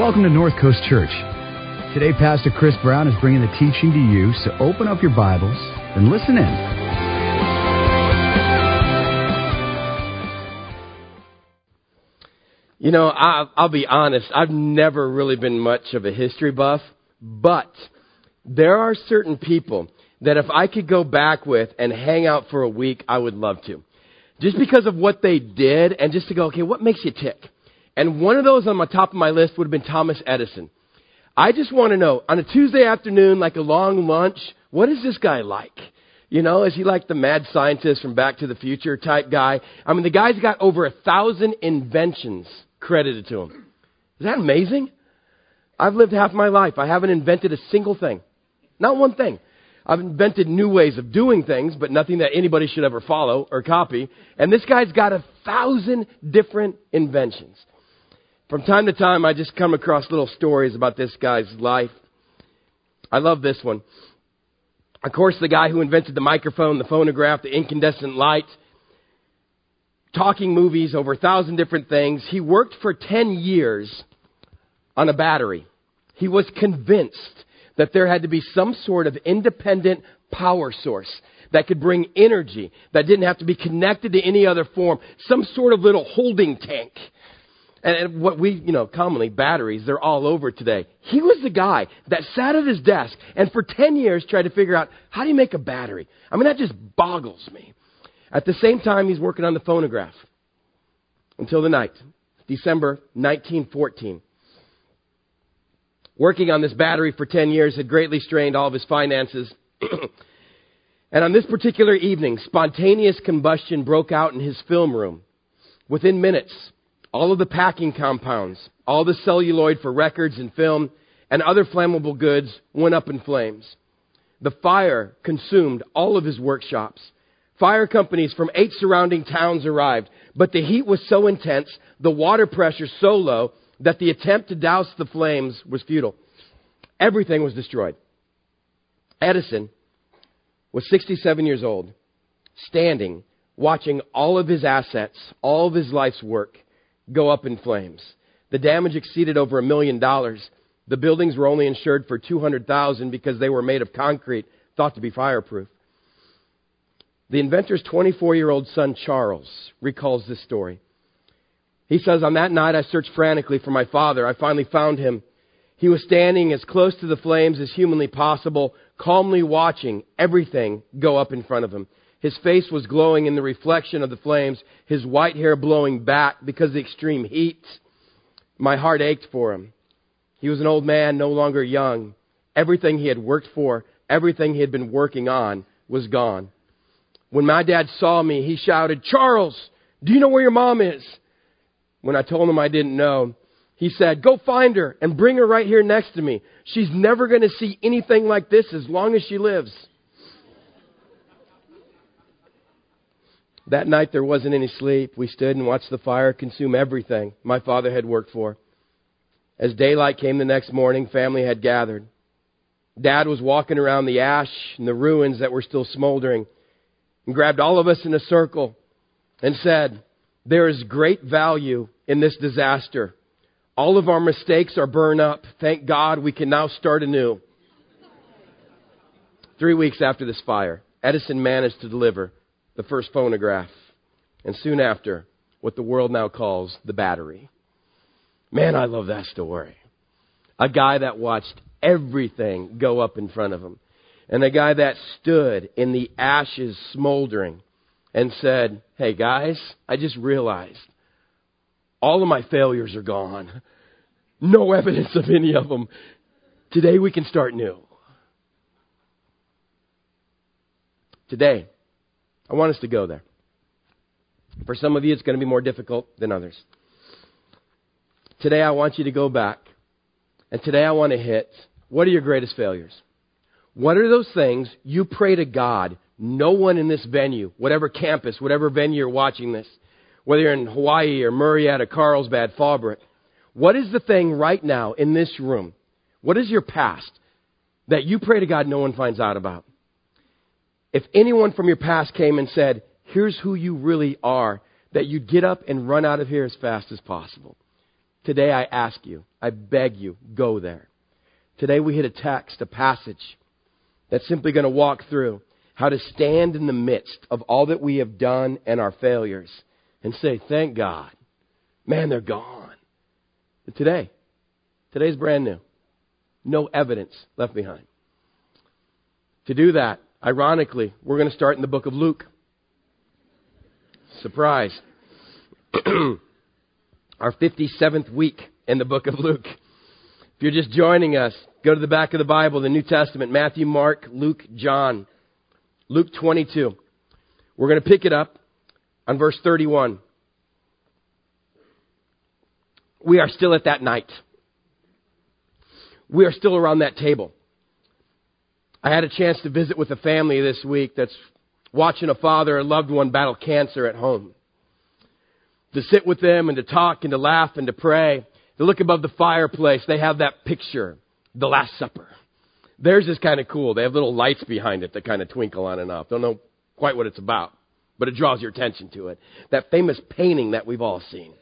Welcome to North Coast Church. Today, Pastor Chris Brown is bringing the teaching to you, so open up your Bibles and listen in. You know, I'll be honest, I've never really been much of a history buff, but there are certain people that if I could go back with and hang out for a week, I would love to. Just because of what they did and just to go, okay, what makes you tick? And one of those on the top of my list would have been Thomas Edison. I just want to know, on a Tuesday afternoon, like a long lunch, what is this guy like? You know, is he like the mad scientist from Back to the Future type guy? I mean, the guy's got over 1,000 inventions credited to him. Is that amazing? I've lived half my life. I haven't invented a single thing. Not one thing. I've invented new ways of doing things, but nothing that anybody should ever follow or copy. And this guy's got 1,000 different inventions. From time to time, I just come across little stories about this guy's life. I love this one. Of course, the guy who invented the microphone, the phonograph, the incandescent light, talking movies, over 1,000 different things. He worked for 10 years on a battery. He was convinced that there had to be some sort of independent power source that could bring energy, that didn't have to be connected to any other form, some sort of little holding tank. And what we, commonly, batteries, they're all over today. He was the guy that sat at his desk and for 10 years tried to figure out, how do you make a battery? I mean, that just boggles me. At the same time, he's working on the phonograph. Until the night, December 1914. Working on this battery for 10 years had greatly strained all of his finances. And on this particular evening, spontaneous combustion broke out in his film room. Within minutes, all of the packing compounds, all the celluloid for records and film, and other flammable goods went up in flames. The fire consumed all of his workshops. Fire companies from 8 surrounding towns arrived, but the heat was so intense, the water pressure so low, that the attempt to douse the flames was futile. Everything was destroyed. Edison was 67 years old, standing, watching all of his assets, all of his life's work, go up in flames. The damage exceeded over $1 million. The buildings were only insured for $200,000 because they were made of concrete, thought to be fireproof. The inventor's 24-year-old son, Charles, recalls this story. He says, on that night, I searched frantically for my father. I finally found him. He was standing as close to the flames as humanly possible, calmly watching everything go up in front of him. His face was glowing in the reflection of the flames, his white hair blowing back because of the extreme heat. My heart ached for him. He was an old man, no longer young. Everything he had worked for, everything he had been working on was gone. When my dad saw me, he shouted, "Charles, do you know where your mom is?" When I told him I didn't know, he said, "Go find her and bring her right here next to me. She's never going to see anything like this as long as she lives." That night there wasn't any sleep. We stood and watched the fire consume everything my father had worked for. As daylight came the next morning, family had gathered. Dad was walking around the ash and the ruins that were still smoldering and grabbed all of us in a circle and said, "There is great value in this disaster. All of our mistakes are burned up. Thank God we can now start anew." 3 weeks after this fire, Edison managed to deliver the first phonograph, and soon after, what the world now calls the battery. Man, I love that story. A guy that watched everything go up in front of him, and a guy that stood in the ashes smoldering and said, "Hey guys, I just realized all of my failures are gone. No evidence of any of them. Today we can start new." Today, I want us to go there. For some of you, it's going to be more difficult than others. Today, I want you to go back. And today, I want to hit, what are your greatest failures? What are those things you pray to God, no one in this venue, whatever campus, whatever venue you're watching this, whether you're in Hawaii or Murrieta, Carlsbad, Fallbrook, what is the thing right now in this room? What is your past that you pray to God no one finds out about? If anyone from your past came and said, "Here's who you really are," that you'd get up and run out of here as fast as possible. Today I ask you, I beg you, go there. Today we hit a text, a passage that's simply going to walk through how to stand in the midst of all that we have done and our failures and say, thank God. Man, they're gone. But today's brand new. No evidence left behind. To do that, ironically, we're going to start in the book of Luke. Surprise. Our 57th week in the book of Luke. If you're just joining us, go to the back of the Bible, the New Testament, Matthew, Mark, Luke, John. Luke 22. We're going to pick it up on verse 31. We are still at that night. We are still around that table. I had a chance to visit with a family this week that's watching a father or loved one battle cancer at home. To sit with them and to talk and to laugh and to pray. To look above the fireplace, they have that picture, the Last Supper. Theirs is kind of cool. They have little lights behind it that kind of twinkle on and off. Don't know quite what it's about, but it draws your attention to it. That famous painting that we've all seen.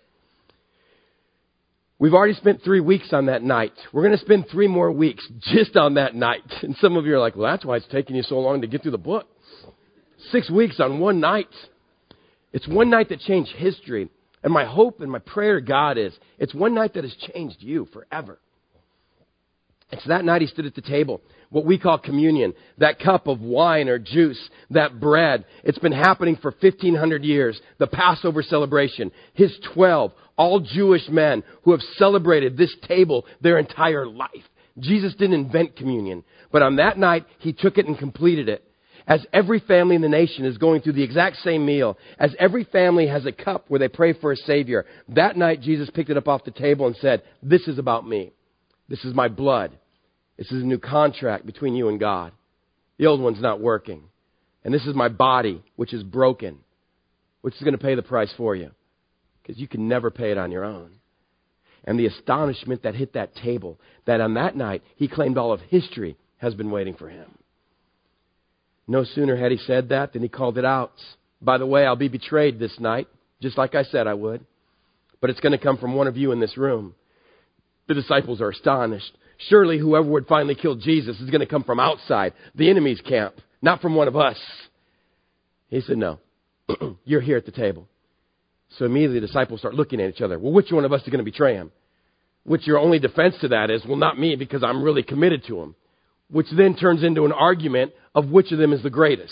We've already spent 3 weeks on that night. We're going to spend 3 more weeks just on that night. And some of you are like, well, that's why it's taking you so long to get through the book. 6 weeks on one night. It's one night that changed history. And my hope and my prayer to God is, it's one night that has changed you forever. It's that night he stood at the table, what we call communion, that cup of wine or juice, that bread. It's been happening for 1,500 years, the Passover celebration. His 12, all Jewish men who have celebrated this table their entire life. Jesus didn't invent communion, but on that night, he took it and completed it. As every family in the nation is going through the exact same meal, as every family has a cup where they pray for a Savior, that night Jesus picked it up off the table and said, this is about me. This is my blood. This is a new contract between you and God. The old one's not working. And this is my body, which is broken, which is going to pay the price for you. Because you can never pay it on your own. And the astonishment that hit that table, that on that night, he claimed all of history has been waiting for him. No sooner had he said that than he called it out. By the way, I'll be betrayed this night, just like I said I would. But it's going to come from one of you in this room. The disciples are astonished. Surely whoever would finally kill Jesus is going to come from outside, the enemy's camp, not from one of us. He said, no, you're here at the table. So immediately the disciples start looking at each other. Well, which one of us is going to betray him? Which your only defense to that is, well, not me, because I'm really committed to him. Which then turns into an argument of which of them is the greatest.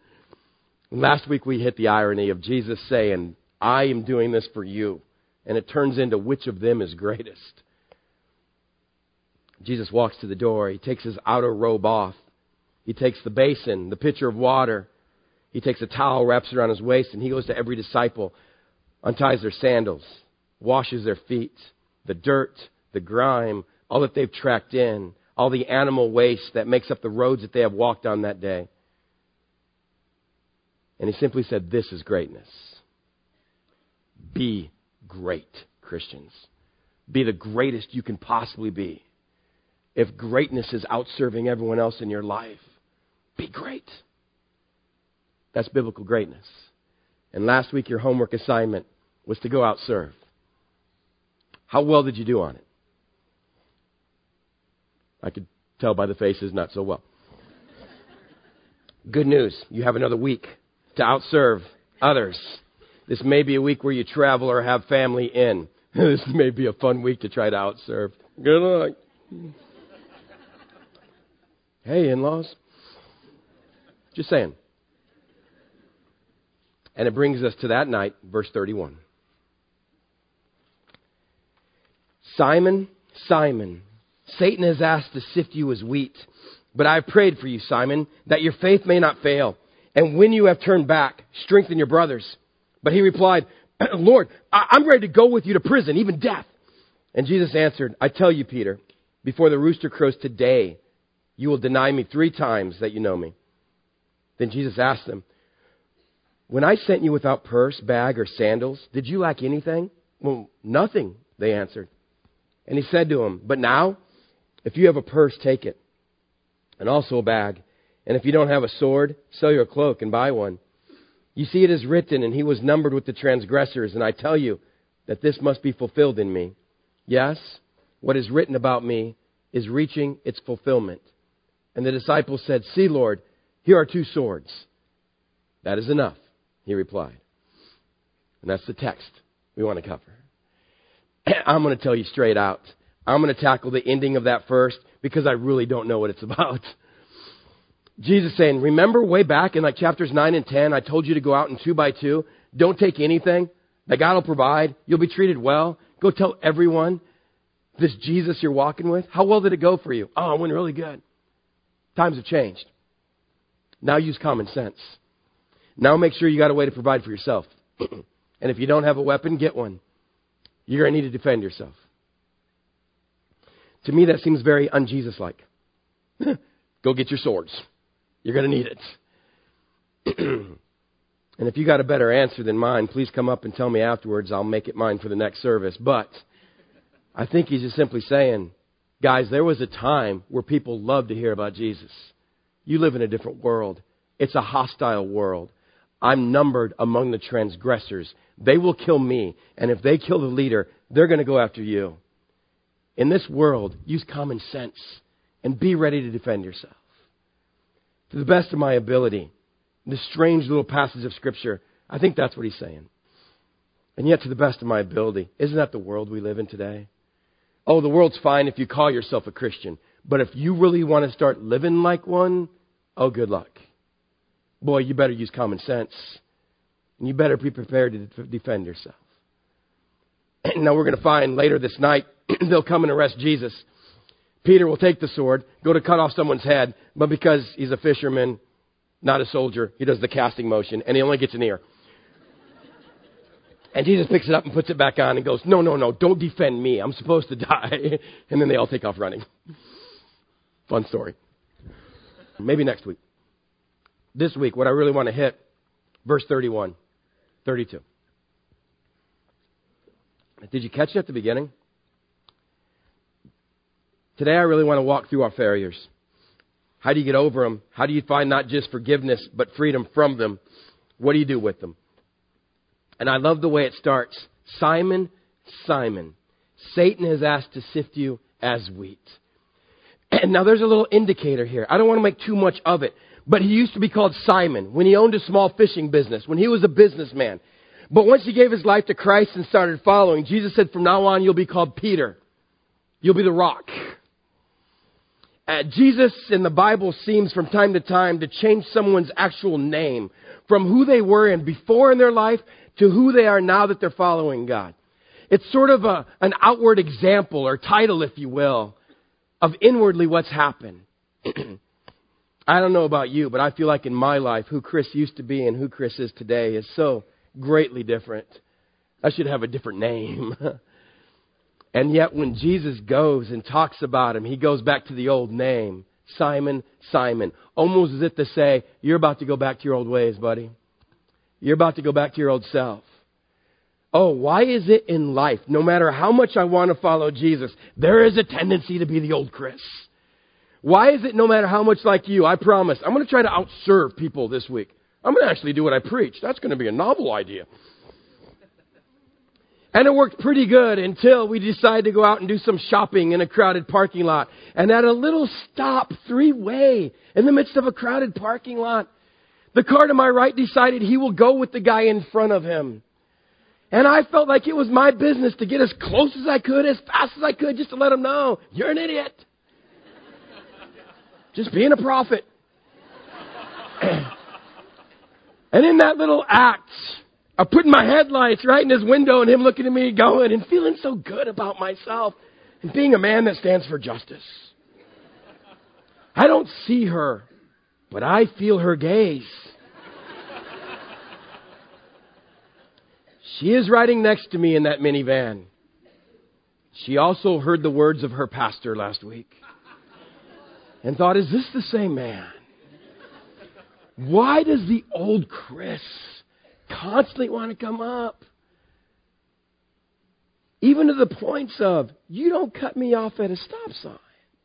Last week we hit the irony of Jesus saying, I am doing this for you. And it turns into which of them is greatest. Jesus walks to the door. He takes his outer robe off. He takes the basin, the pitcher of water. He takes a towel, wraps it around his waist, and he goes to every disciple, unties their sandals, washes their feet, the dirt, the grime, all that they've tracked in, all the animal waste that makes up the roads that they have walked on that day. And he simply said, this is greatness. Be great, Christians. Be the greatest you can possibly be. If greatness is outserving everyone else in your life, be great. That's biblical greatness. And last week your homework assignment was to go outserve. How well did you do on it? I could tell by the faces, not so well. Good news, you have another week to outserve others. This may be a week where you travel or have family in. This may be a fun week to try to outserve. Good luck. Hey, in-laws. Just saying. And it brings us to that night, verse 31. Simon, Simon, Satan has asked to sift you as wheat, but I have prayed for you, Simon, that your faith may not fail. And when you have turned back, strengthen your brothers. But he replied, Lord, I'm ready to go with you to prison, even death. And Jesus answered, I tell you, Peter, before the rooster crows today, you will deny me 3 times that you know me. Then Jesus asked them, when I sent you without purse, bag, or sandals, did you lack anything? Well, nothing, they answered. And he said to them, but now, if you have a purse, take it, and also a bag. And if you don't have a sword, sell your cloak and buy one. You see, it is written, and he was numbered with the transgressors, and I tell you that this must be fulfilled in me. Yes, what is written about me is reaching its fulfillment." And the disciples said, "See, Lord, here are 2 swords." "That is enough," he replied. And that's the text we want to cover. I'm going to tell you straight out. I'm going to tackle the ending of that first because I really don't know what it's about. Jesus saying, remember way back in like chapters 9 and 10, I told you to go out in 2 by 2. Don't take anything. That God will provide. You'll be treated well. Go tell everyone this Jesus you're walking with. How well did it go for you? Oh, it went really good. Times have changed. Now use common sense. Now make sure you got a way to provide for yourself. And if you don't have a weapon, get one. You're going to need to defend yourself. To me, that seems very un-Jesus-like. Go get your swords. You're going to need it. And if you got a better answer than mine, please come up and tell me afterwards. I'll make it mine for the next service. But I think he's just simply saying, guys, there was a time where people loved to hear about Jesus. You live in a different world. It's a hostile world. I'm numbered among the transgressors. They will kill me. And if they kill the leader, they're going to go after you. In this world, use common sense and be ready to defend yourself. To the best of my ability, this strange little passage of Scripture, I think that's what he's saying. And yet, to the best of my ability, isn't that the world we live in today? Oh, the world's fine if you call yourself a Christian. But if you really want to start living like one, oh, good luck. Boy, you better use common sense. And you better be prepared to defend yourself. Now we're going to find later this night, they'll come and arrest Jesus. Peter will take the sword, go to cut off someone's head, but because he's a fisherman, not a soldier, he does the casting motion, and he only gets an ear. And Jesus picks it up and puts it back on and goes, no, don't defend me. I'm supposed to die. And then they all take off running. Fun story. Maybe next week. This week, what I really want to hit, verse 31, 32. Did you catch it at the beginning? Today I really want to walk through our failures. How do you get over them? How do you find not just forgiveness, but freedom from them? What do you do with them? And I love the way it starts. Simon, Simon, Satan has asked to sift you as wheat. And now there's a little indicator here. I don't want to make too much of it. But he used to be called Simon when he owned a small fishing business, when he was a businessman. But once he gave his life to Christ and started following, Jesus said, from now on, you'll be called Peter. You'll be the rock. Jesus in the Bible seems from time to time to change someone's actual name from who they were in before in their life to who they are now that they're following God. It's sort of an outward example or title, if you will, of inwardly what's happened. I don't know about you, but I feel like in my life, who Chris used to be and who Chris is today is so greatly different. I should have a different name. And yet when Jesus goes and talks about him, he goes back to the old name, Simon, Simon. Almost as if to say, you're about to go back to your old ways, buddy. You're about to go back to your old self. Oh, why is it in life, no matter how much I want to follow Jesus, there is a tendency to be the old Chris? Why is it no matter how much like you, I promise, I'm going to try to outserve people this week. I'm going to actually do what I preach. That's going to be a novel idea. And it worked pretty good until we decided to go out and do some shopping in a crowded parking lot. And at a little stop, 3-way, in the midst of a crowded parking lot, the car to my right decided he will go with the guy in front of him. And I felt like it was my business to get as close as I could, as fast as I could, just to let him know, you're an idiot. Just being a prophet. And in that little act of putting my headlights right in his window and him looking at me going and feeling so good about myself and being a man that stands for justice. I don't see her, but I feel her gaze. She is riding next to me in that minivan. She also heard the words of her pastor last week and thought, is this the same man? Why does the old Chris constantly want to come up? Even to the points of, you don't cut me off at a stop sign.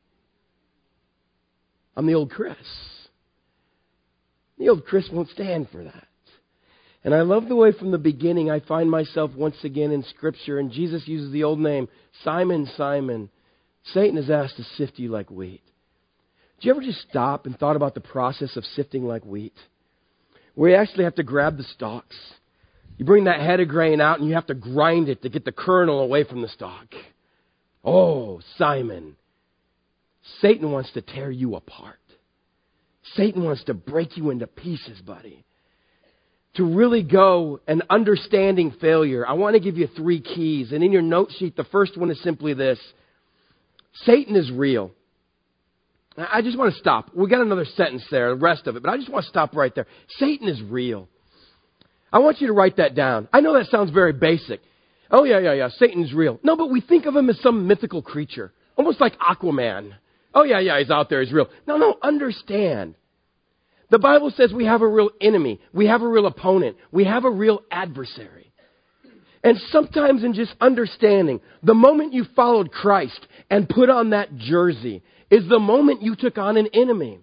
I'm the old Chris. The old Chris won't stand for that. And I love the way from the beginning I find myself once again in Scripture, and Jesus uses the old name, Simon, Simon. Satan is asked to sift you like wheat. Did you ever just stop and thought about the process of sifting like wheat? Where you actually have to grab the stalks. You bring that head of grain out and you have to grind it to get the kernel away from the stalk. Oh, Simon, Satan wants to tear you apart. Satan wants to break you into pieces, buddy. To really go and understanding failure, I want to give you 3 keys. And in your note sheet, the first one is simply this. Satan is real. I just want to stop. We got another sentence there, the rest of it, but I just want to stop right there. Satan is real. I want you to write that down. I know that sounds very basic. Oh, yeah, Satan's real. No, but we think of him as some mythical creature, almost like Aquaman. Oh, yeah, he's out there, he's real. No, understand. The Bible says we have a real enemy. We have a real opponent. We have a real adversary. And sometimes in just understanding, the moment you followed Christ and put on that jersey is the moment you took on an enemy.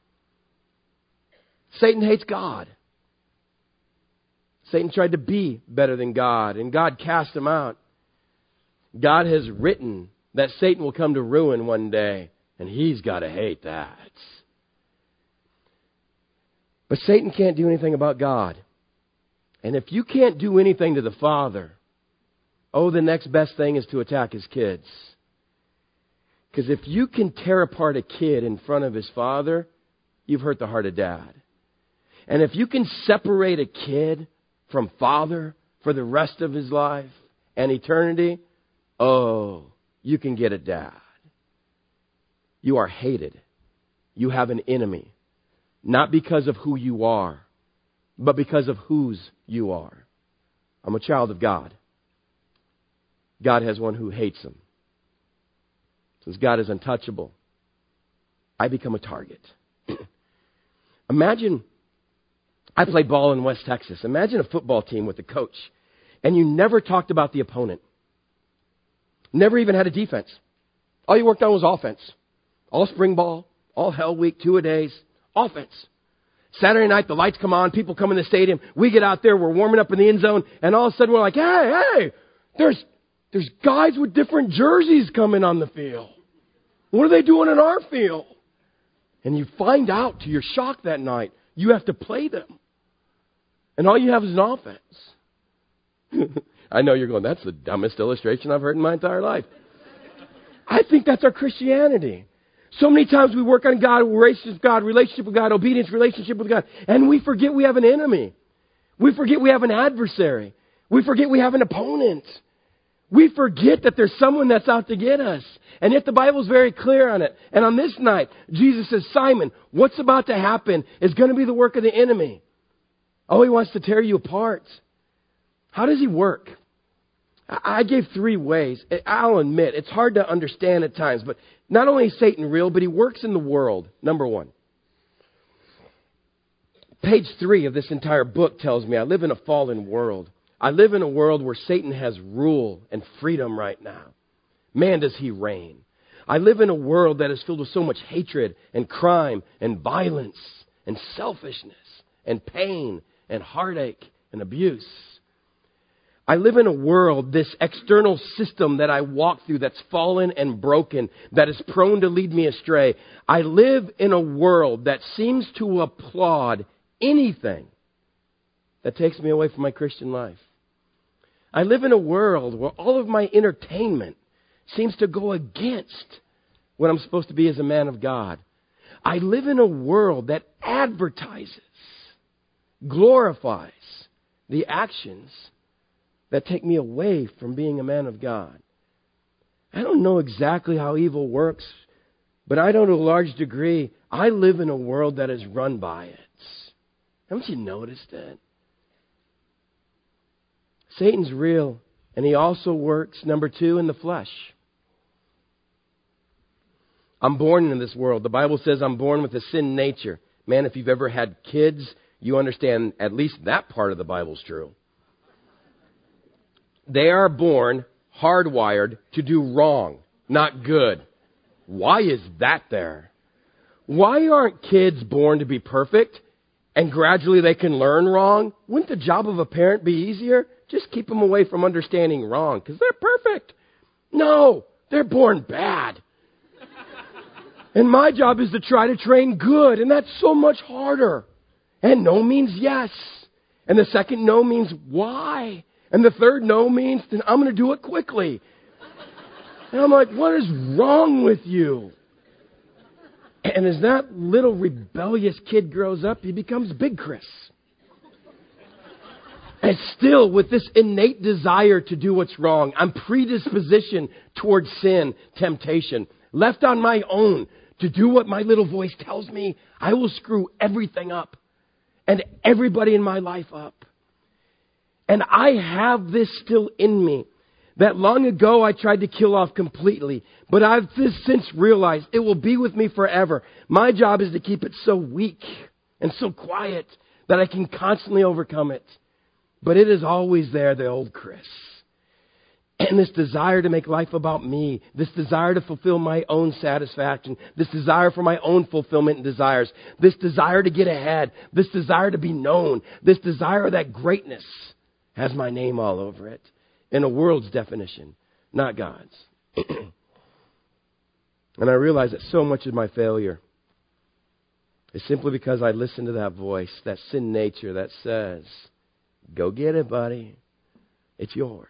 Satan hates God. Satan tried to be better than God, and God cast him out. God has written that Satan will come to ruin one day, and he's got to hate that. But Satan can't do anything about God. And if you can't do anything to the Father, the next best thing is to attack his kids. Because if you can tear apart a kid in front of his father, you've hurt the heart of dad. And if you can separate a kid from father for the rest of his life and eternity, you can get at dad. You are hated. You have an enemy. Not because of who you are, but because of whose you are. I'm a child of God. God has one who hates him. Since God is untouchable, I become a target. Imagine, I played ball in West Texas. Imagine a football team with a coach, and you never talked about the opponent. Never even had a defense. All you worked on was offense. All spring ball, all hell week, 2-a-days, offense. Saturday night, the lights come on, people come in the stadium. We get out there, we're warming up in the end zone, and all of a sudden we're like, hey, there's guys with different jerseys coming on the field. What are they doing in our field? And you find out, to your shock that night, you have to play them. And all you have is an offense. I know you're going, that's the dumbest illustration I've heard in my entire life. I think that's our Christianity. So many times we work on God, relationship with God, obedience, relationship with God, and we forget we have an enemy. We forget we have an adversary. We forget we have an opponent. We forget that there's someone that's out to get us. And yet the Bible's very clear on it. And on this night, Jesus says, Simon, what's about to happen is going to be the work of the enemy. He wants to tear you apart. How does he work? I gave 3 ways. I'll admit, it's hard to understand at times. But not only is Satan real, but he works in the world. Number 1. Page 3 of this entire book tells me I live in a fallen world. I live in a world where Satan has rule and freedom right now. Man, does he reign. I live in a world that is filled with so much hatred and crime and violence and selfishness and pain and heartache and abuse. I live in a world, this external system that I walk through that's fallen and broken, that is prone to lead me astray. I live in a world that seems to applaud anything that takes me away from my Christian life. I live in a world where all of my entertainment seems to go against what I'm supposed to be as a man of God. I live in a world that advertises, glorifies the actions that take me away from being a man of God. I don't know exactly how evil works, but I know to a large degree, I live in a world that is run by it. Haven't you noticed that? Satan's real, and he also works, number 2, in the flesh. I'm born into this world. The Bible says I'm born with a sin nature. Man, if you've ever had kids, you understand at least that part of the Bible's true. They are born hardwired to do wrong, not good. Why is that there? Why aren't kids born to be perfect and gradually they can learn wrong? Wouldn't the job of a parent be easier? Just keep them away from understanding wrong because they're perfect. No, they're born bad. And my job is to try to train good, and that's so much harder. And no means yes. And the second no means why. And the third no means then I'm going to do it quickly. And I'm like, what is wrong with you? And as that little rebellious kid grows up, he becomes Big Chris. And still, with this innate desire to do what's wrong, I'm predispositioned towards sin, temptation. Left on my own to do what my little voice tells me, I will screw everything up and everybody in my life up. And I have this still in me that long ago I tried to kill off completely, but I've since realized it will be with me forever. My job is to keep it so weak and so quiet that I can constantly overcome it. But it is always there, the old Chris. And this desire to make life about me, this desire to fulfill my own satisfaction, this desire for my own fulfillment and desires, this desire to get ahead, this desire to be known, this desire of that greatness has my name all over it. In a world's definition, not God's. And I realize that so much of my failure is simply because I listen to that voice, that sin nature that says, go get it, buddy. It's yours.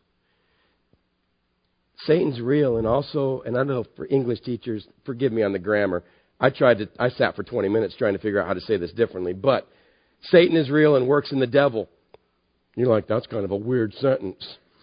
Satan's real, and also, and I know for English teachers, forgive me on the grammar, I sat for 20 minutes trying to figure out how to say this differently, but Satan is real and works in the devil. You're like, that's kind of a weird sentence.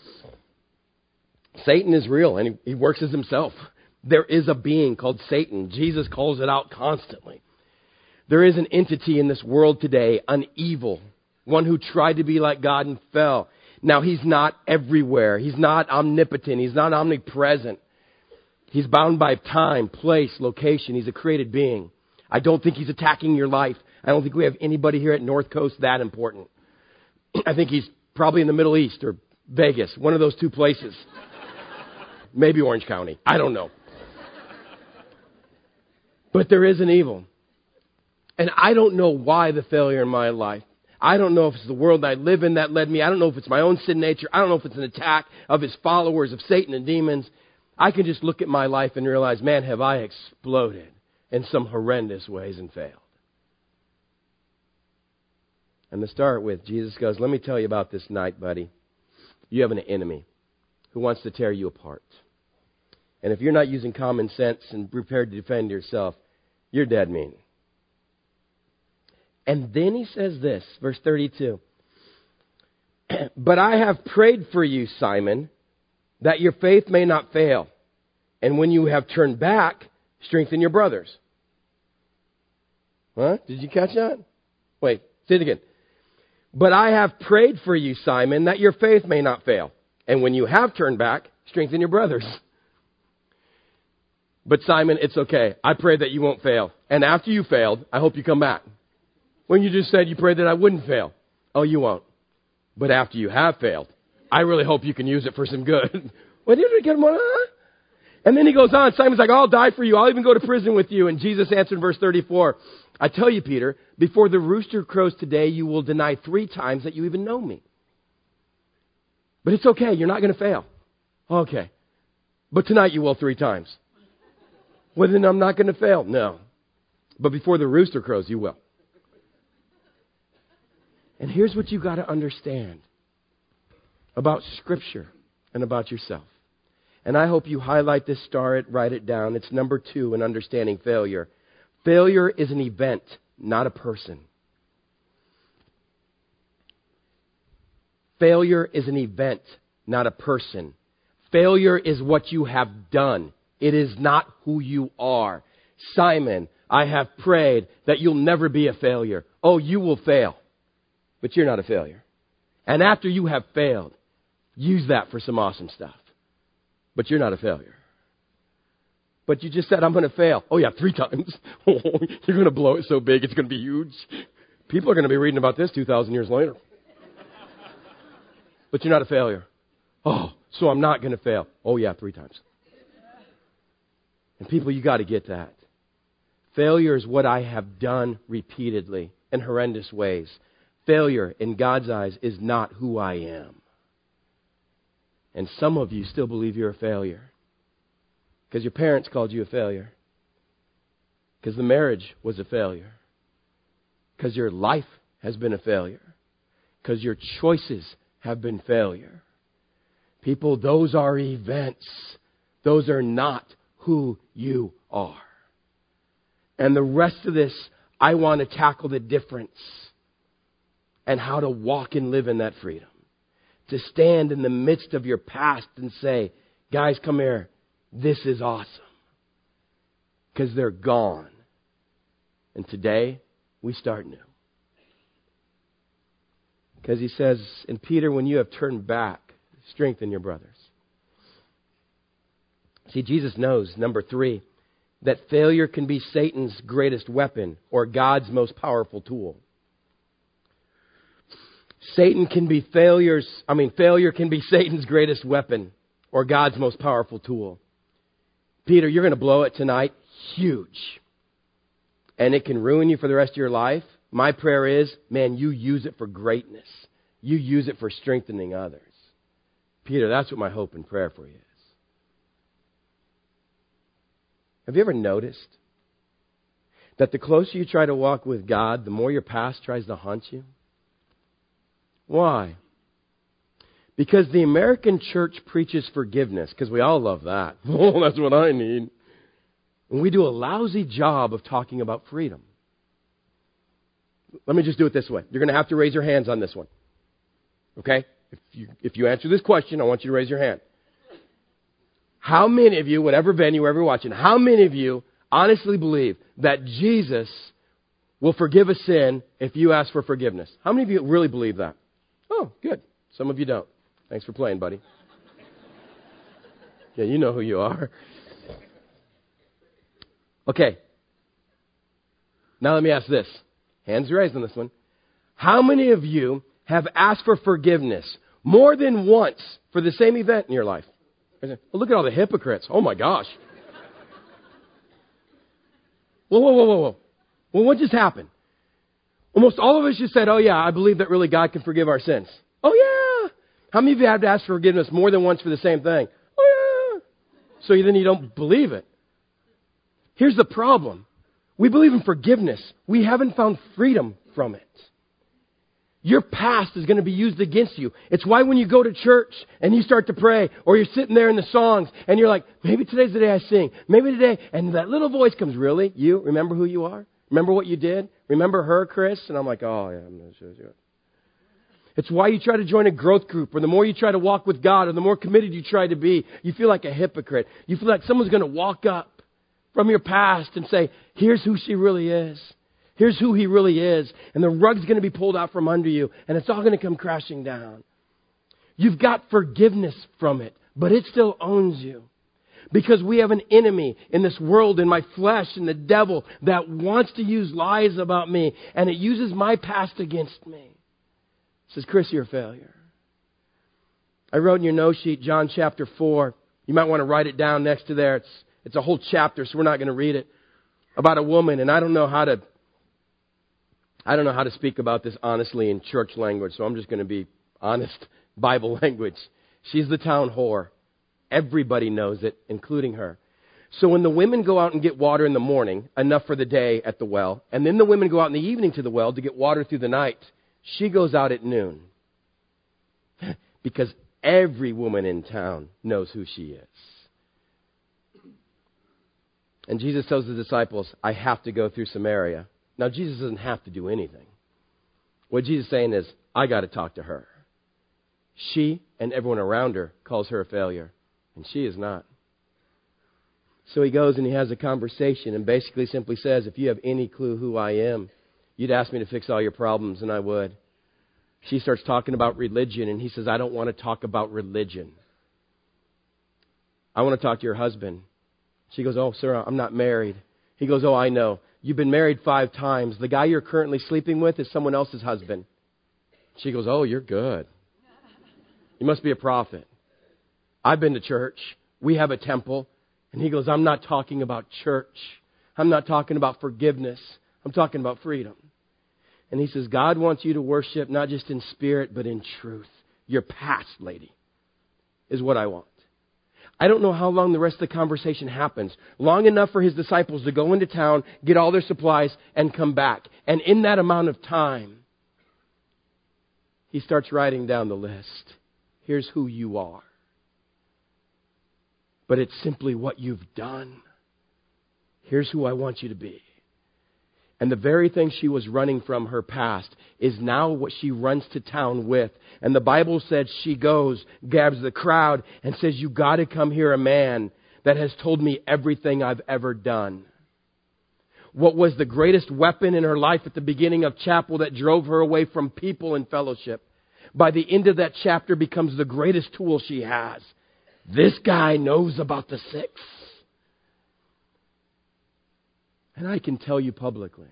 Satan is real, and he works as himself. There is a being called Satan. Jesus calls it out constantly. There is an entity in this world today, an evil, one who tried to be like God and fell. Now, he's not everywhere. He's not omnipotent. He's not omnipresent. He's bound by time, place, location. He's a created being. I don't think he's attacking your life. I don't think we have anybody here at North Coast that important. I think he's probably in the Middle East or Vegas, one of those two places. Maybe Orange County. I don't know. But there is an evil. And I don't know why the failure in my life. I don't know if it's the world I live in that led me. I don't know if it's my own sin nature. I don't know if it's an attack of his followers, of Satan and demons. I can just look at my life and realize, man, have I exploded in some horrendous ways and failed. And to start with, Jesus goes, let me tell you about this night, buddy. You have an enemy who wants to tear you apart. And if you're not using common sense and prepared to defend yourself, you're dead mean. And then he says this, verse 32. But I have prayed for you, Simon, that your faith may not fail. And when you have turned back, strengthen your brothers. Huh? Did you catch that? Wait, say it again. But I have prayed for you, Simon, that your faith may not fail. And when you have turned back, strengthen your brothers. But Simon, it's okay. I pray that you won't fail. And after you failed, I hope you come back. When you just said you prayed that I wouldn't fail. Oh, you won't. But after you have failed, I really hope you can use it for some good. What did we get him on? And then he goes on. Simon's like, I'll die for you. I'll even go to prison with you. And Jesus answered in verse 34, I tell you, Peter, before the rooster crows today, you will deny 3 times that you even know me. But it's okay. You're not going to fail. Okay. But tonight you will 3 times. Well, then I'm not going to fail. No. But before the rooster crows, you will. And here's what you got to understand about Scripture and about yourself. And I hope you highlight this, star it, write it down. It's number 2 in understanding failure. Failure is an event, not a person. Failure is an event, not a person. Failure is what you have done. It is not who you are. Simon, I have prayed that you'll never be a failure. Oh, you will fail. But you're not a failure. And after you have failed, use that for some awesome stuff. But you're not a failure. But you just said, I'm going to fail. Oh, yeah, 3 times. Oh, you're going to blow it so big, it's going to be huge. People are going to be reading about this 2,000 years later. But you're not a failure. Oh, so I'm not going to fail. Oh, yeah, 3 times. And people, you got to get that. Failure is what I have done repeatedly in horrendous ways. Failure, in God's eyes, is not who I am. And some of you still believe you're a failure. Because your parents called you a failure. Because the marriage was a failure. Because your life has been a failure. Because your choices have been failure. People, those are events. Those are not who you are. And the rest of this, I want to tackle the difference and how to walk and live in that freedom. To stand in the midst of your past and say, guys, come here. This is awesome. Because they're gone. And today, we start new. Because he says, and Peter, when you have turned back, strengthen your brothers. See, Jesus knows, number 3, that failure can be Satan's greatest weapon or God's most powerful tool. Failure can be Satan's greatest weapon or God's most powerful tool. Peter, you're going to blow it tonight. Huge. And it can ruin you for the rest of your life. My prayer is, man, you use it for greatness. You use it for strengthening others. Peter, that's what my hope and prayer for you is. Have you ever noticed that the closer you try to walk with God, the more your past tries to haunt you? Why? Because the American church preaches forgiveness, because we all love that. Oh, that's what I need. And we do a lousy job of talking about freedom. Let me just do it this way. You're going to have to raise your hands on this one. Okay? If you answer this question, I want you to raise your hand. How many of you, whatever venue, wherever you're watching, how many of you honestly believe that Jesus will forgive a sin if you ask for forgiveness? How many of you really believe that? Oh, good. Some of you don't. Thanks for playing, buddy. Yeah, you know who you are. Okay. Now let me ask this. Hands raised on this one. How many of you have asked for forgiveness more than once for the same event in your life? Well, look at all the hypocrites. Oh, my gosh. Whoa. Well, what just happened? Almost all of us just said, oh, yeah, I believe that really God can forgive our sins. Oh, yeah. How many of you have to ask for forgiveness more than once for the same thing? Oh, yeah. So then you don't believe it. Here's the problem. We believe in forgiveness. We haven't found freedom from it. Your past is going to be used against you. It's why when you go to church and you start to pray, or you're sitting there in the songs and you're like, maybe today's the day I sing. Maybe today. And that little voice comes, really? You? Remember who you are? Remember what you did? Remember her, Chris? And I'm like, oh, yeah, I'm going to show you. It's why you try to join a growth group, or the more you try to walk with God, or the more committed you try to be, you feel like a hypocrite. You feel like someone's going to walk up from your past and say, here's who she really is. Here's who he really is. And the rug's going to be pulled out from under you. And it's all going to come crashing down. You've got forgiveness from it. But it still owns you. Because we have an enemy in this world, in my flesh, and the devil that wants to use lies about me. And it uses my past against me. It says, Chris, you're a failure. I wrote in your note sheet, John chapter 4. You might want to write it down next to there. It's a whole chapter, so we're not going to read it. About a woman, and I don't know how to speak about this honestly in church language, so I'm just going to be honest Bible language. She's the town whore. Everybody knows it, including her. So when the women go out and get water in the morning, enough for the day at the well, and then the women go out in the evening to the well to get water through the night, she goes out at noon. Because every woman in town knows who she is. And Jesus tells the disciples, I have to go through Samaria. Now, Jesus doesn't have to do anything. What Jesus is saying is, I got to talk to her. She and everyone around her calls her a failure, and she is not. So he goes and he has a conversation and basically simply says, if you have any clue who I am, you'd ask me to fix all your problems, and I would. She starts talking about religion, and he says, I don't want to talk about religion. I want to talk to your husband. She goes, oh, sir, I'm not married. He goes, oh, I know. You've been married 5 times. The guy you're currently sleeping with is someone else's husband. She goes, oh, you're good. You must be a prophet. I've been to church. We have a temple. And he goes, I'm not talking about church. I'm not talking about forgiveness. I'm talking about freedom. And he says, God wants you to worship not just in spirit, but in truth. Your past, lady, is what I want. I don't know how long the rest of the conversation happens. Long enough for his disciples to go into town, get all their supplies, and come back. And in that amount of time, he starts writing down the list. Here's who you are. But it's simply what you've done. Here's who I want you to be. And the very thing she was running from, her past, is now what she runs to town with. And the Bible said she goes, grabs the crowd, and says, you got to come hear a man that has told me everything I've ever done. What was the greatest weapon in her life at the beginning of chapel that drove her away from people and fellowship, by the end of that chapter becomes the greatest tool she has. This guy knows about the six. And I can tell you publicly,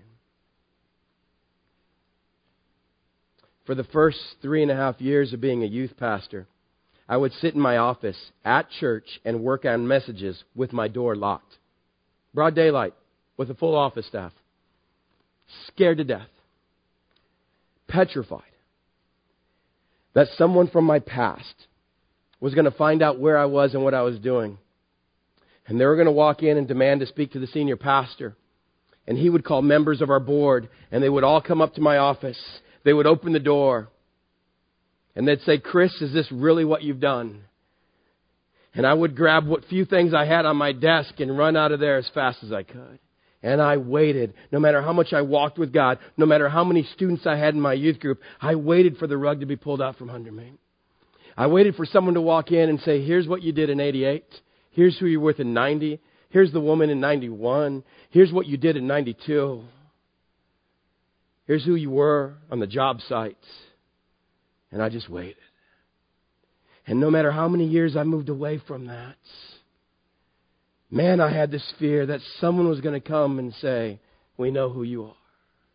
for the first 3.5 years of being a youth pastor, I would sit in my office at church and work on messages with my door locked. Broad daylight, with a full office staff. Scared to death. Petrified that someone from my past was going to find out where I was and what I was doing. And they were going to walk in and demand to speak to the senior pastor. And he would call members of our board, and they would all come up to my office. They would open the door, and they'd say, Chris, is this really what you've done? And I would grab what few things I had on my desk and run out of there as fast as I could. And I waited. No matter how much I walked with God, no matter how many students I had in my youth group, I waited for the rug to be pulled out from under me. I waited for someone to walk in and say, here's what you did in 88. Here's who you're with in 90. Here's the woman in 91. Here's what you did in 92. Here's who you were on the job sites. And I just waited. And no matter how many years I moved away from that, man, I had this fear that someone was going to come and say, we know who you are.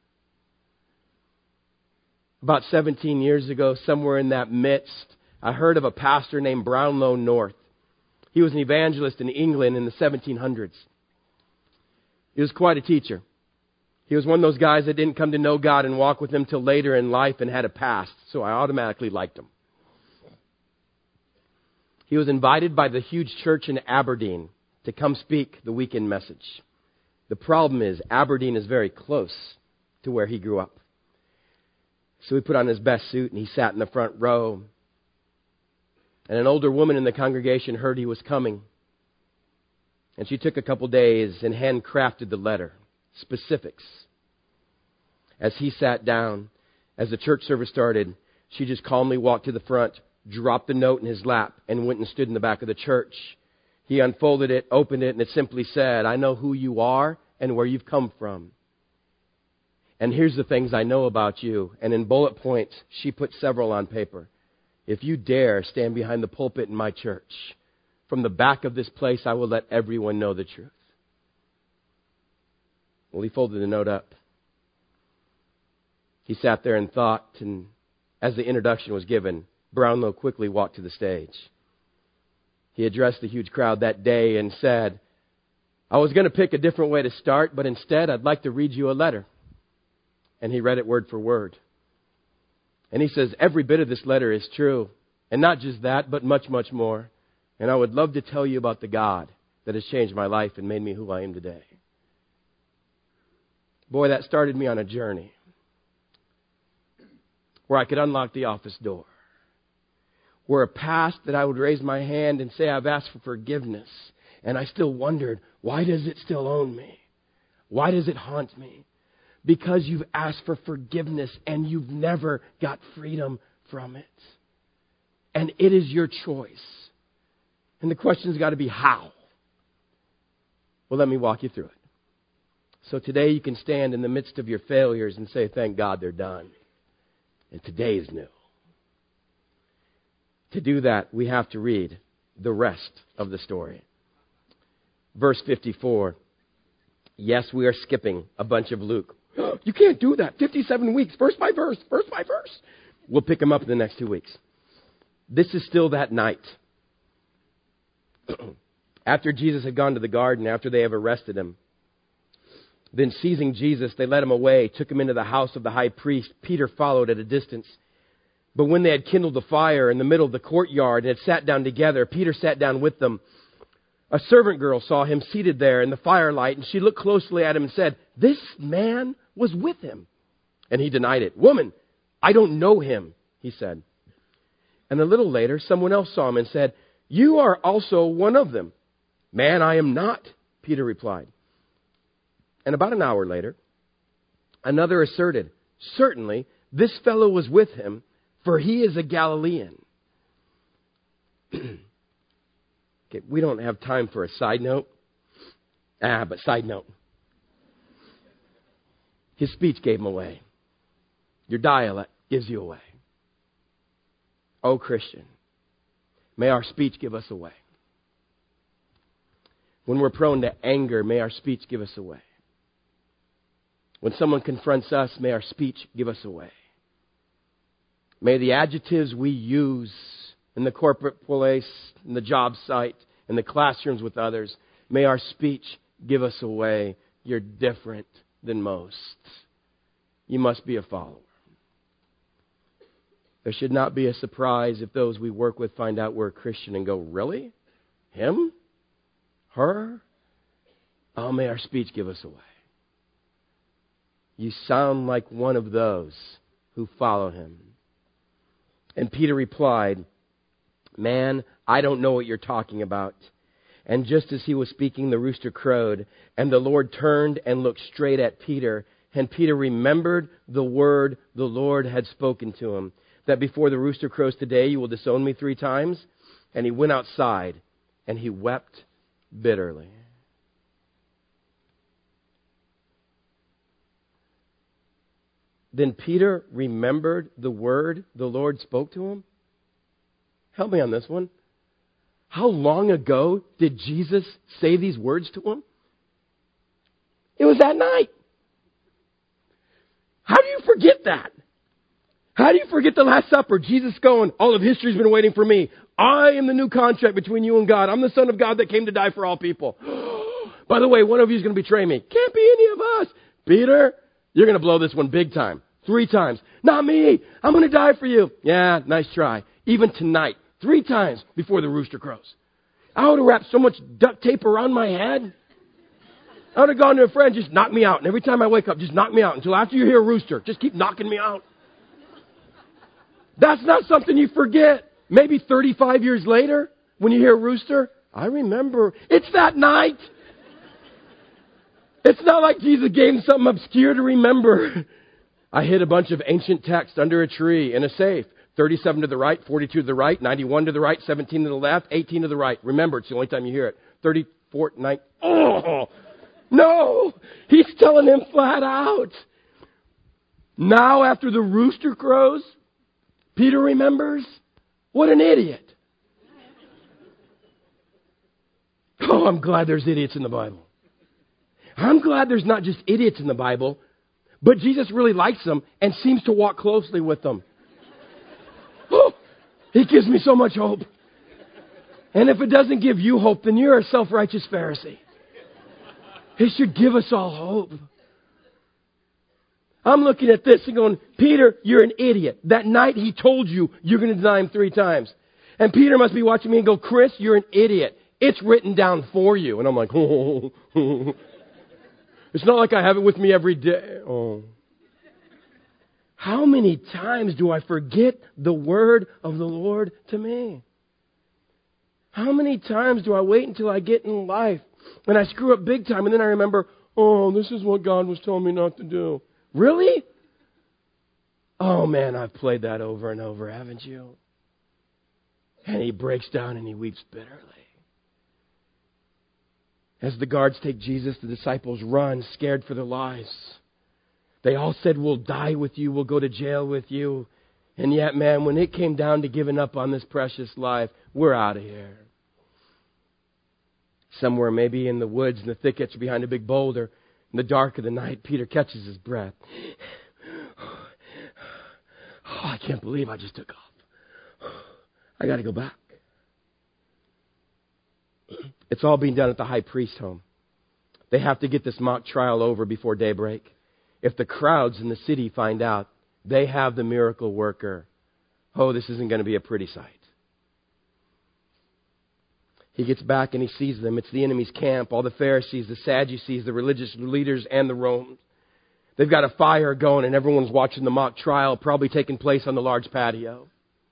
About 17 years ago, somewhere in that midst, I heard of a pastor named Brownlow North. He was an evangelist in England in the 1700s. He was quite a teacher. He was one of those guys that didn't come to know God and walk with Him till later in life and had a past, so I automatically liked him. He was invited by the huge church in Aberdeen to come speak the weekend message. The problem is, Aberdeen is very close to where he grew up. So he put on his best suit and he sat in the front row. And an older woman in the congregation heard he was coming. And she took a couple days and handcrafted the letter, specifics. As he sat down, as the church service started, she just calmly walked to the front, dropped the note in his lap, and went and stood in the back of the church. He unfolded it, opened it, and it simply said, I know who you are and where you've come from. And here's the things I know about you. And in bullet points, she put several on paper. If you dare stand behind the pulpit in my church, from the back of this place, I will let everyone know the truth. Well, he folded the note up. He sat there and thought, and as the introduction was given, Brownlow quickly walked to the stage. He addressed the huge crowd that day and said, I was going to pick a different way to start, but instead I'd like to read you a letter. And he read it word for word. And he says, every bit of this letter is true. And not just that, but much, much more. And I would love to tell you about the God that has changed my life and made me who I am today. Boy, that started me on a journey where I could unlock the office door. Where a past that I would raise my hand and say, I've asked for forgiveness. And I still wondered, why does it still own me? Why does it haunt me? Because you've asked for forgiveness and you've never got freedom from it. And it is your choice. And the question's got to be how? Well, let me walk you through it. So today you can stand in the midst of your failures and say, thank God they're done. And today is new. To do that, we have to read the rest of the story. Verse 54. Yes, we are skipping a bunch of Luke. You can't do that. 57 weeks, verse by verse, verse by verse. We'll pick them up in the next 2 weeks. This is still that night. After Jesus had gone to the garden, after they have arrested him, then seizing Jesus, they led him away, took him into the house of the high priest. Peter followed at a distance. But when they had kindled the fire in the middle of the courtyard and had sat down together, Peter sat down with them. A servant girl saw him seated there in the firelight, and she looked closely at him and said, "This man was with him." And he denied it. "Woman, I don't know him," he said. And a little later, someone else saw him and said, "You are also one of them." "Man, I am not," Peter replied. And about an hour later, another asserted, "Certainly, this fellow was with him, for he is a Galilean." Okay, we don't have time for a side note. But side note. His speech gave him away. Your dialect gives you away. Oh, Christian, may our speech give us away. When we're prone to anger, may our speech give us away. When someone confronts us, may our speech give us away. May the adjectives we use in the corporate place, in the job site, in the classrooms with others, may our speech give us away. You're different than most. You must be a follower. There should not be a surprise if those we work with find out we're a Christian and go, "Really? Him? Her?" Oh, may our speech give us away. You sound like one of those who follow him. And Peter replied, "Man, I don't know what you're talking about." And just as he was speaking, the rooster crowed, and the Lord turned and looked straight at Peter. And Peter remembered the word the Lord had spoken to him, that before the rooster crows today, you will disown me 3 times. And he went outside, and he wept bitterly. Then Peter remembered the word the Lord spoke to him? Help me on this one. How long ago did Jesus say these words to him? It was that night. How do you forget that? How do you forget the Last Supper? Jesus going, "All of history's been waiting for me. I am the new contract between you and God. I'm the Son of God that came to die for all people. By the way, one of you is going to betray me." Can't be any of us. Peter, you're going to blow this one big time. 3 times. "Not me. I'm going to die for you." Yeah, nice try. Even tonight, 3 times before the rooster crows. I would have wrapped so much duct tape around my head. I would have gone to a friend, "Just knock me out. And every time I wake up, just knock me out until after you hear a rooster. Just keep knocking me out." That's not something you forget. Maybe 35 years later, when you hear a rooster, I remember. It's that night. It's not like Jesus gave him something obscure to remember. I hid a bunch of ancient text under a tree in a safe. 37 to the right, 42 to the right, 91 to the right, 17 to the left, 18 to the right. Remember, it's the only time you hear it. 34, 9. Oh, no! He's telling him flat out. Now, after the rooster crows, Peter remembers? What an idiot. Oh, I'm glad there's idiots in the Bible. I'm glad there's not just idiots in the Bible, but Jesus really likes them and seems to walk closely with them. Oh, he gives me so much hope. And if it doesn't give you hope, then you're a self-righteous Pharisee. It should give us all hope. I'm looking at this and going, "Peter, you're an idiot. That night he told you you're going to deny him 3 times. And Peter must be watching me and go, "Chris, you're an idiot. It's written down for you." And I'm like, "Oh." It's not like I have it with me every day. Oh. How many times do I forget the word of the Lord to me? How many times do I wait until I get in life and I screw up big time and then I remember, "Oh, this is what God was telling me not to do." Really? Oh man, I've played that over and over, haven't you? And he breaks down and he weeps bitterly. As the guards take Jesus, the disciples run, scared for their lives. They all said, "We'll die with you. We'll go to jail with you." And yet, man, when it came down to giving up on this precious life, we're out of here. Somewhere maybe in the woods, in the thickets, behind a big boulder, in the dark of the night, Peter catches his breath. Oh, I can't believe I just took off. I got to go back. It's all being done at the high priest's home. They have to get this mock trial over before daybreak. If the crowds in the city find out they have the miracle worker, oh, this isn't going to be a pretty sight. He gets back and he sees them. It's the enemy's camp, all the Pharisees, the Sadducees, the religious leaders, and the Romans. They've got a fire going and everyone's watching the mock trial, probably taking place on the large patio.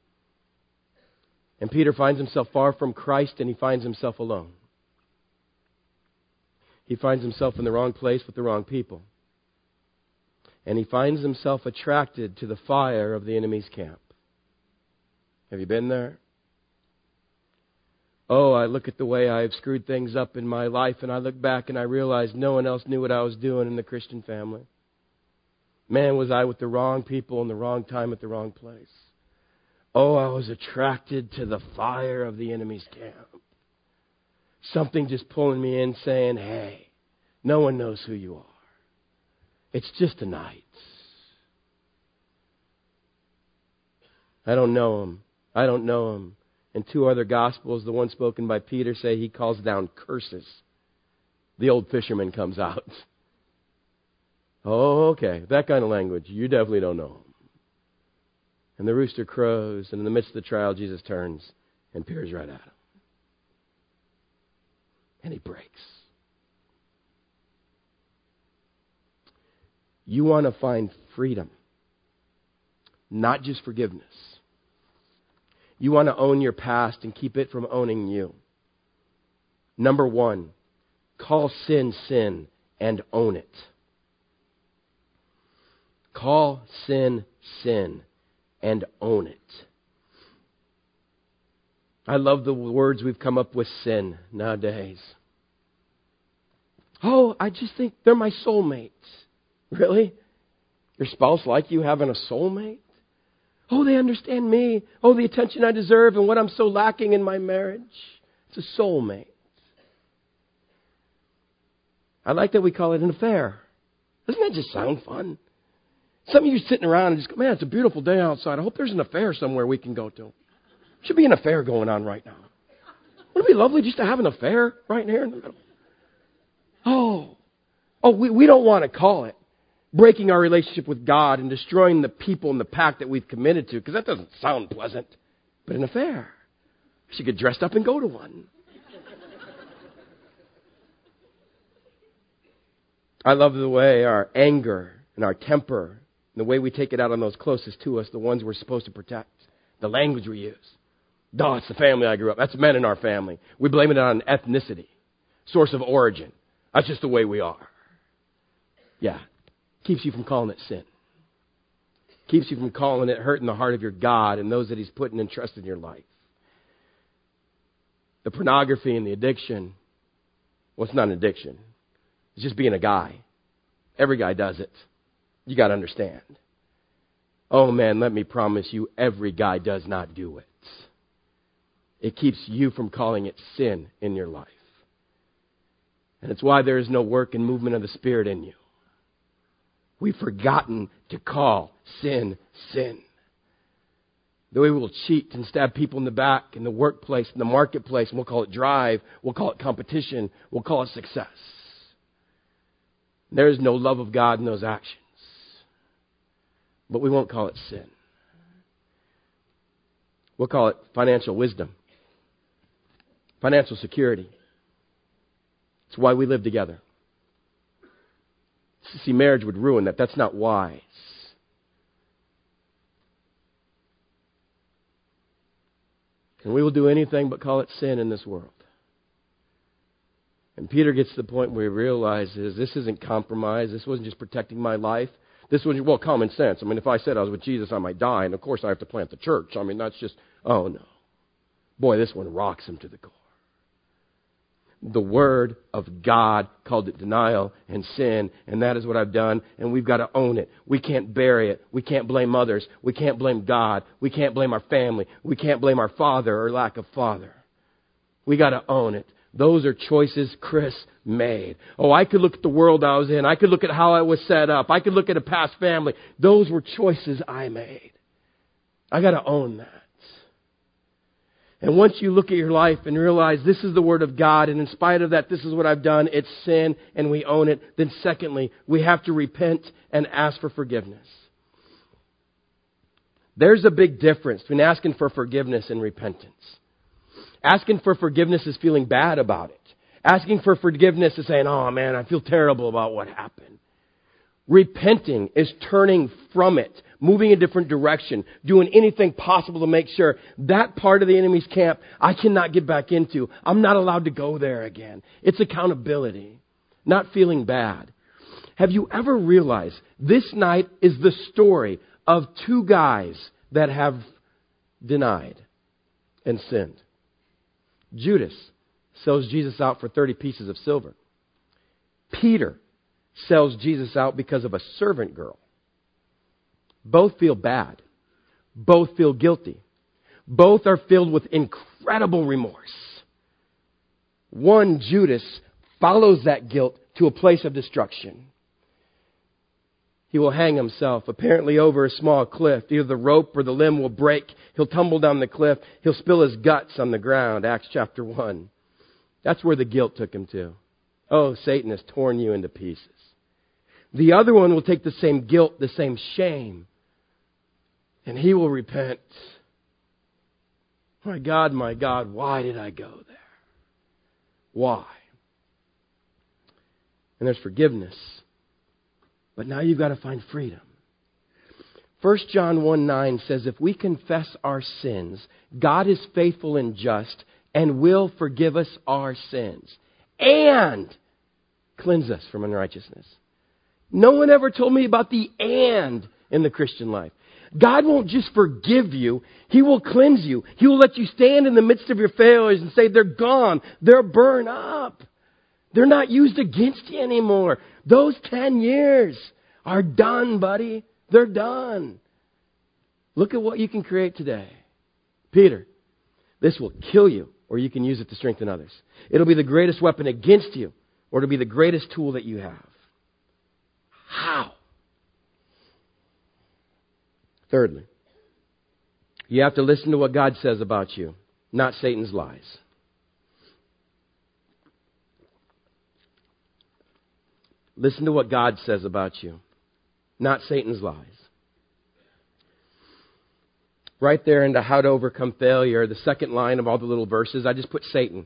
And Peter finds himself far from Christ and he finds himself alone. He finds himself in the wrong place with the wrong people. And he finds himself attracted to the fire of the enemy's camp. Have you been there? Oh, I look at the way I've screwed things up in my life and I look back and I realize no one else knew what I was doing in the Christian family. Man, was I with the wrong people in the wrong time at the wrong place. Oh, I was attracted to the fire of the enemy's camp. Something just pulling me in saying, hey, no one knows who you are. It's just a night. I don't know him. I don't know him. In two other Gospels, the one spoken by Peter, say he calls down curses. The old fisherman comes out. Oh, okay. That kind of language. You definitely don't know him. And the rooster crows, and in the midst of the trial, Jesus turns and peers right at him. And he breaks. You want to find freedom, not just forgiveness. You want to own your past and keep it from owning you. Number one, call sin, sin, and own it. Call sin, sin, and own it. I love the words we've come up with sin nowadays. Oh, I just think they're my soulmates. Really? Your spouse like you having a soulmate? Oh, they understand me. Oh, the attention I deserve and what I'm so lacking in my marriage. It's a soulmate. I like that we call it an affair. Doesn't that just sound fun? Some of you sitting around and just go, man, it's a beautiful day outside. I hope there's an affair somewhere we can go to. Should be an affair going on right now. Wouldn't it be lovely just to have an affair right here in the middle? We don't want to call it breaking our relationship with God and destroying the people and the pact that we've committed to, because that doesn't sound pleasant. But an affair. We should get dressed up and go to one. I love the way our anger and our temper, and the way we take it out on those closest to us, the ones we're supposed to protect, the language we use. Oh, it's the family I grew up. That's men in our family. We blame it on ethnicity, source of origin. That's just the way we are. Yeah. Keeps you from calling it sin. Keeps you from calling it hurting the heart of your God and those that He's put and entrusted in your life. The pornography and the addiction, well, it's not an addiction. It's just being a guy. Every guy does it. You got to understand. Oh, man, let me promise you, every guy does not do it. It keeps you from calling it sin in your life. And it's why there is no work and movement of the Spirit in you. We've forgotten to call sin, sin. The way we'll cheat and stab people in the back, in the workplace, in the marketplace, and we'll call it drive, we'll call it competition, we'll call it success. There is no love of God in those actions. But we won't call it sin. We'll call it financial wisdom, financial security. It's why we live together. See, marriage would ruin that. That's not wise. And we will do anything but call it sin in this world. And Peter gets to the point where he realizes this isn't compromise. This wasn't just protecting my life. This was, well, common sense. I mean, if I said I was with Jesus, I might die. And, of course, I have to plant the church. I mean, that's just, oh, no. Boy, this one rocks him to the core. The Word of God called it denial and sin, and that is what I've done, and we've got to own it. We can't bury it. We can't blame others. We can't blame God. We can't blame our family. We can't blame our father or lack of father. We got to own it. Those are choices Chris made. Oh, I could look at the world I was in. I could look at how I was set up. I could look at a past family. Those were choices I made. I got to own that. And once you look at your life and realize this is the Word of God, and in spite of that, this is what I've done, it's sin, and we own it, then secondly, we have to repent and ask for forgiveness. There's a big difference between asking for forgiveness and repentance. Asking for forgiveness is feeling bad about it. Asking for forgiveness is saying, oh man, I feel terrible about what happened. Repenting is turning from it, moving a different direction, doing anything possible to make sure that part of the enemy's camp I cannot get back into. I'm not allowed to go there again. It's accountability, not feeling bad. Have you ever realized this night is the story of two guys that have denied and sinned? Judas sells Jesus out for 30 pieces of silver. Peter sells Jesus out because of a servant girl. Both feel bad. Both feel guilty. Both are filled with incredible remorse. One, Judas, follows that guilt to a place of destruction. He will hang himself, apparently over a small cliff. Either the rope or the limb will break. He'll tumble down the cliff. He'll spill his guts on the ground. Acts chapter 1. That's where the guilt took him to. Oh, Satan has torn you into pieces. The other one will take the same guilt, the same shame, and he will repent. My God, why did I go there? Why? And there's forgiveness. But now you've got to find freedom. 1 John 1:9 says, if we confess our sins, God is faithful and just and will forgive us our sins and cleanse us from unrighteousness. No one ever told me about the and in the Christian life. God won't just forgive you. He will cleanse you. He will let you stand in the midst of your failures and say, they're gone. They're burned up. They're not used against you anymore. Those 10 years are done, buddy. They're done. Look at what you can create today. Peter, this will kill you, or you can use it to strengthen others. It'll be the greatest weapon against you, or it'll be the greatest tool that you have. How? Thirdly, you have to listen to what God says about you, not Satan's lies. Listen to what God says about you, not Satan's lies. Right there into How to Overcome Failure, the second line of all the little verses, I just put Satan.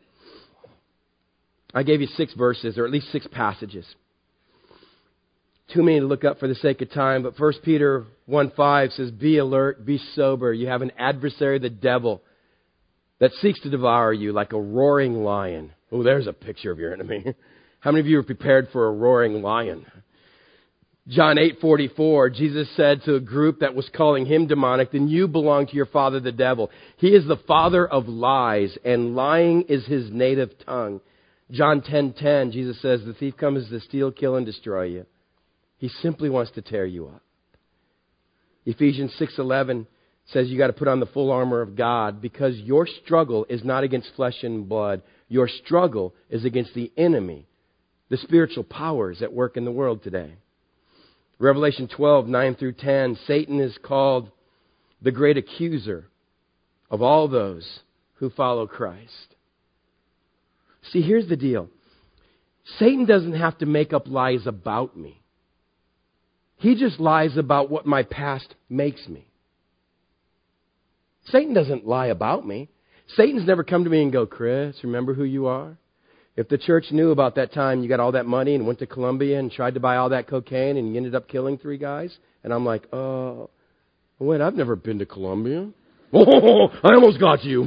I gave you 6 verses, or at least 6 passages. Too many to look up for the sake of time, but 1 Peter 1:5 says, be alert, be sober. You have an adversary, the devil, that seeks to devour you like a roaring lion. Oh, there's a picture of your enemy. How many of you are prepared for a roaring lion? John 8:44, Jesus said to a group that was calling him demonic, then you belong to your father, the devil. He is the father of lies, and lying is his native tongue. John 10:10, Jesus says, the thief comes to steal, kill, and destroy you. He simply wants to tear you up. Ephesians 6:11 says you got to put on the full armor of God because your struggle is not against flesh and blood. Your struggle is against the enemy, the spiritual powers at work in the world today. Revelation 12:9 through 10, Satan is called the great accuser of all those who follow Christ. See, here's the deal. Satan doesn't have to make up lies about me. He just lies about what my past makes me. Satan doesn't lie about me. Satan's never come to me and go, Chris, remember who you are? If the church knew about that time you got all that money and went to Colombia and tried to buy all that cocaine and you ended up killing 3 guys, and I'm like, oh, wait, I've never been to Colombia. Oh, I almost got you.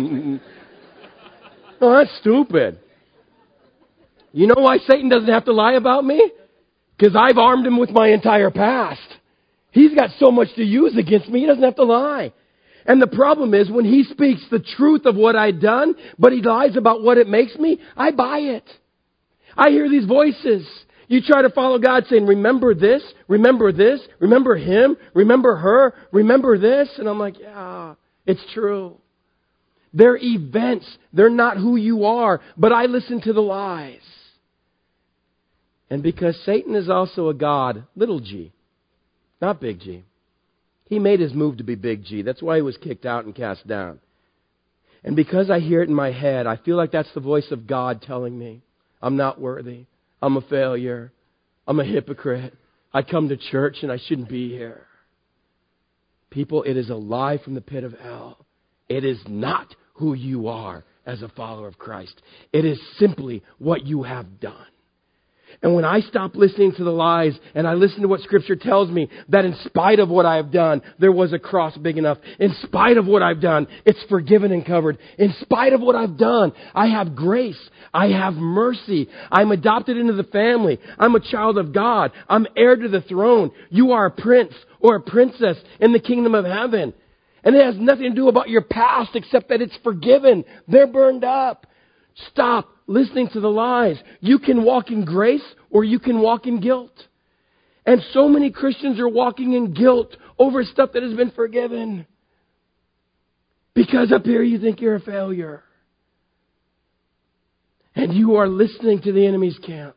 Oh, that's stupid. You know why Satan doesn't have to lie about me? Because I've armed him with my entire past. He's got so much to use against me, he doesn't have to lie. And the problem is when he speaks the truth of what I've done, but he lies about what it makes me, I buy it. I hear these voices. You try to follow God saying, remember this, remember him, remember her, remember this. And I'm like, yeah, it's true. They're events. They're not who you are. But I listen to the lies. And because Satan is also a god, little g, not big G. He made his move to be big G. That's why he was kicked out and cast down. And because I hear it in my head, I feel like that's the voice of God telling me, I'm not worthy. I'm a failure. I'm a hypocrite. I come to church and I shouldn't be here. People, it is a lie from the pit of hell. It is not who you are. as a follower of Christ. It is simply what you have done. And when I stop listening to the lies and I listen to what Scripture tells me, that in spite of what I have done, there was a cross big enough. In spite of what I've done, it's forgiven and covered. In spite of what I've done, I have grace. I have mercy. I'm adopted into the family. I'm a child of God. I'm heir to the throne. You are a prince or a princess in the kingdom of heaven. And it has nothing to do about your past except that it's forgiven. They're burned up. Stop listening to the lies. You can walk in grace or you can walk in guilt. And so many Christians are walking in guilt over stuff that has been forgiven. Because up here you think you're a failure. And you are listening to the enemy's camp.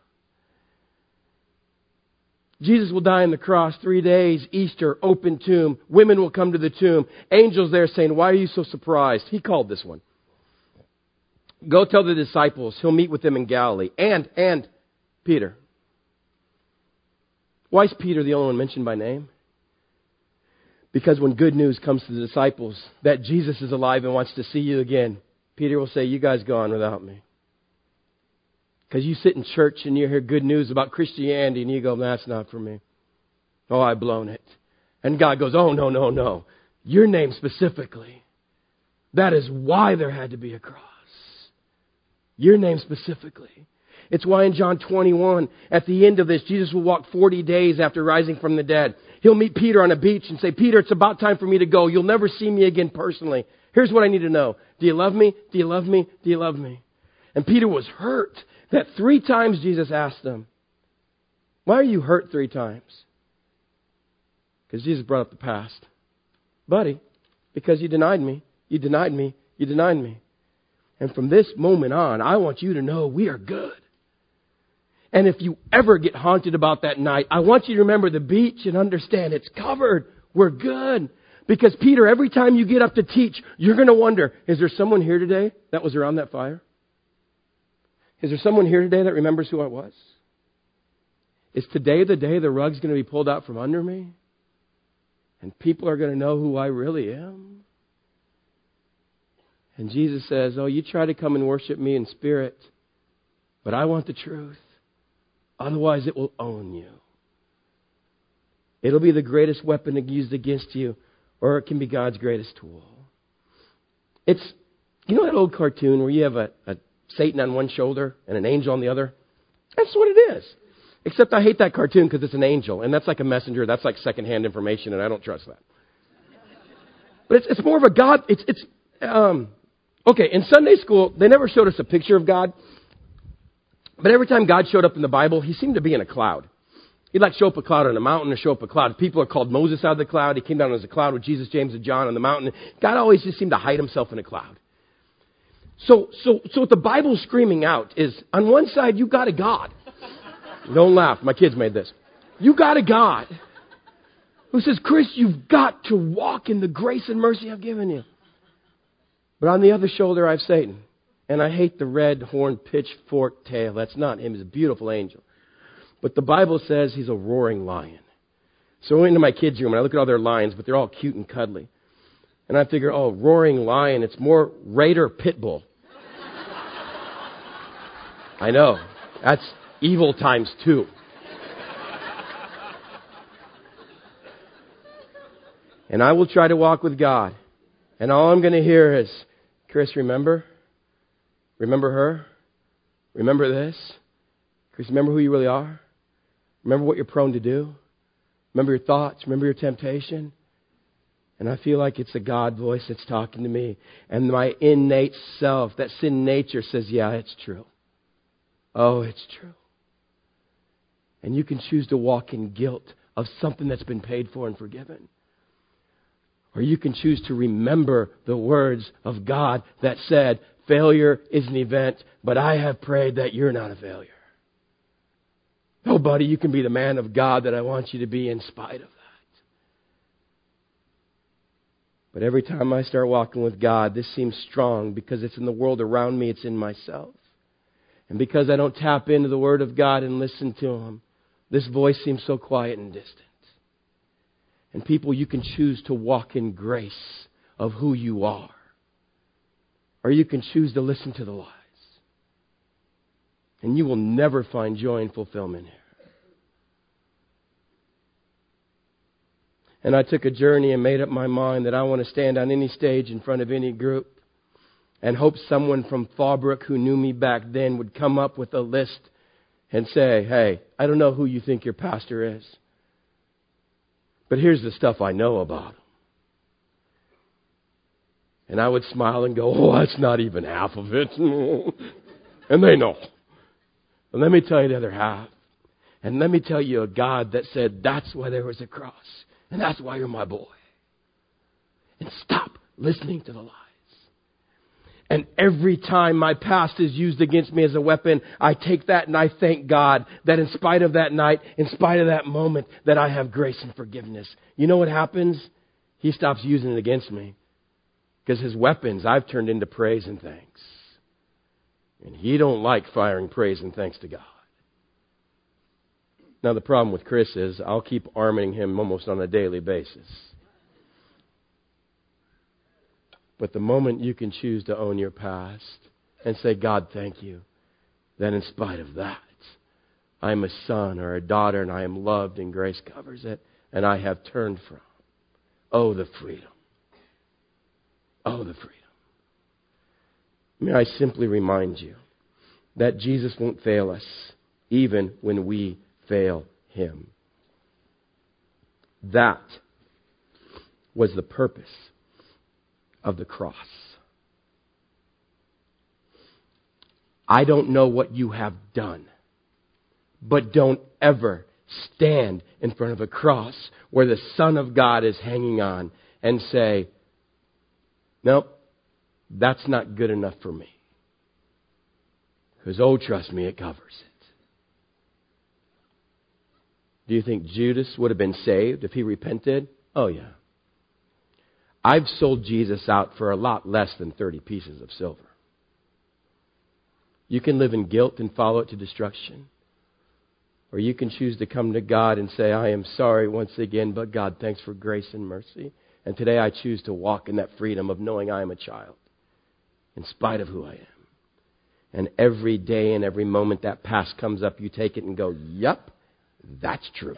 Jesus will die on the cross 3 days, Easter, open tomb. Women will come to the tomb. Angels there saying, why are you so surprised? He called this one. Go tell the disciples he'll meet with them in Galilee. And Peter. Why is Peter the only one mentioned by name? Because when good news comes to the disciples that Jesus is alive and wants to see you again, Peter will say, you guys go on without me. Because you sit in church and you hear good news about Christianity and you go, that's not for me. Oh, I've blown it. And God goes, oh, no. Your name specifically. That is why there had to be a cross. Your name specifically. It's why in John 21, at the end of this, Jesus will walk 40 days after rising from the dead. He'll meet Peter on a beach and say, Peter, it's about time for me to go. You'll never see me again personally. Here's what I need to know. Do you love me? Do you love me? Do you love me? And Peter was hurt that 3 times Jesus asked him, why are you hurt 3 times? Because Jesus brought up the past. Buddy, because you denied me, you denied me, you denied me. And from this moment on, I want you to know we are good. And if you ever get haunted about that night, I want you to remember the beach and understand it's covered. We're good. Because Peter, every time you get up to teach, you're going to wonder, is there someone here today that was around that fire? Is there someone here today that remembers who I was? Is today the day the rug's going to be pulled out from under me? And people are going to know who I really am? And Jesus says, oh, you try to come and worship me in spirit, but I want the truth. Otherwise, it will own you. It'll be the greatest weapon used against you, or it can be God's greatest tool. It's, you know that old cartoon where you have a Satan on one shoulder and an angel on the other? That's what it is. Except I hate that cartoon because it's an angel, and that's like a messenger. That's like secondhand information, and I don't trust that. But it's more of a God. Okay, in Sunday school, they never showed us a picture of God. But every time God showed up in the Bible, he seemed to be in a cloud. He'd like show up a cloud on a mountain or show up a cloud. People are called Moses out of the cloud. He came down as a cloud with Jesus, James, and John on the mountain. God always just seemed to hide himself in a cloud. So what the Bible's screaming out is, on one side, you got a God. Don't laugh. My kids made this. You got a God who says, Chris, you've got to walk in the grace and mercy I've given you. But on the other shoulder, I have Satan. And I hate the red horn pitchfork tail. That's not him. He's a beautiful angel. But the Bible says he's a roaring lion. So I went into my kids' room and I look at all their lions, but they're all cute and cuddly. And I figure, oh, roaring lion, it's more Raider Pitbull. I know. That's evil times 2. And I will try to walk with God. And all I'm going to hear is, Chris, remember? Remember her? Remember this? Chris, remember who you really are? Remember what you're prone to do? Remember your thoughts? Remember your temptation? And I feel like it's a God voice that's talking to me. And my innate self, that sin nature says, yeah, it's true. Oh, it's true. And you can choose to walk in guilt of something that's been paid for and forgiven. Or you can choose to remember the words of God that said, failure is an event, but I have prayed that you're not a failure. Oh, buddy, you can be the man of God that I want you to be in spite of that. But every time I start walking with God, this seems strong because it's in the world around me, it's in myself. And because I don't tap into the Word of God and listen to Him, this voice seems so quiet and distant. And people, you can choose to walk in grace of who you are. or you can choose to listen to the lies. And you will never find joy and fulfillment here. And I took a journey and made up my mind that I want to stand on any stage in front of any group and hope someone from Fallbrook who knew me back then would come up with a list and say, hey, I don't know who you think your pastor is, but here's the stuff I know about him. And I would smile and go, oh, that's not even half of it. And they know. And let me tell you the other half. And let me tell you a God that said, that's why there was a cross. And that's why you're my boy. And stop listening to the lies. And every time my past is used against me as a weapon, I take that and I thank God that in spite of that night, in spite of that moment, that I have grace and forgiveness. You know what happens? He stops using it against me. Because his weapons I've turned into praise and thanks. And he don't like firing praise and thanks to God. Now the problem with Chris is I'll keep arming him almost on a daily basis. But the moment you can choose to own your past and say, God, thank you, then in spite of that, I'm a son or a daughter and I am loved and grace covers it and I have turned from. Oh, the freedom. Oh, the freedom. May I simply remind you that Jesus won't fail us even when we fail Him. That was the purpose of the cross. I don't know what you have done, but don't ever stand in front of a cross where the Son of God is hanging on and say, nope, that's not good enough for me. Because, oh, trust me, it covers it. Do you think Judas would have been saved if he repented? Oh, yeah. I've sold Jesus out for a lot less than 30 pieces of silver. You can live in guilt and follow it to destruction. Or you can choose to come to God and say, I am sorry once again, but God, thanks for grace and mercy. And today I choose to walk in that freedom of knowing I am a child, in spite of who I am. And every day and every moment that past comes up, you take it and go, yep, that's truth.